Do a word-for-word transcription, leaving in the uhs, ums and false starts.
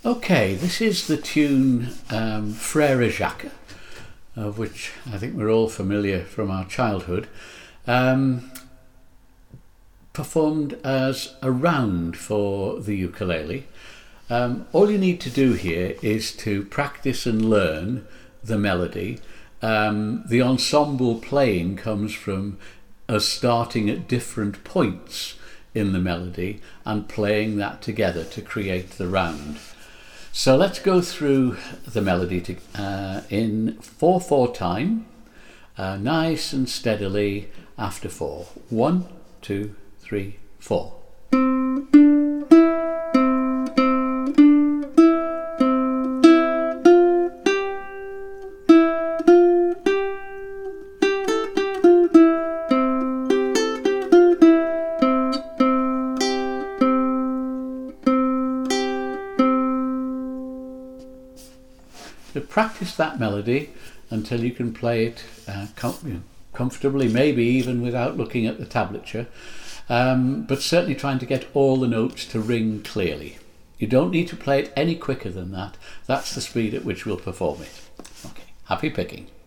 Okay, this is the tune um, Frère Jacques, of which I think we're all familiar from our childhood, um, performed as a round for the ukulele. Um, all you need to do here is to practice and learn the melody. Um, the ensemble playing comes from us starting at different points in the melody and playing that together to create the round. So let's go through the melody to, uh, in four four time, uh, nice and steadily after four. One, two, three, four. So practice that melody until you can play it uh, com you know, comfortably, maybe even without looking at the tablature, um, but certainly trying to get all the notes to ring clearly. You don't need to play it any quicker than that. That's the speed at which we'll perform it. Okay, happy picking.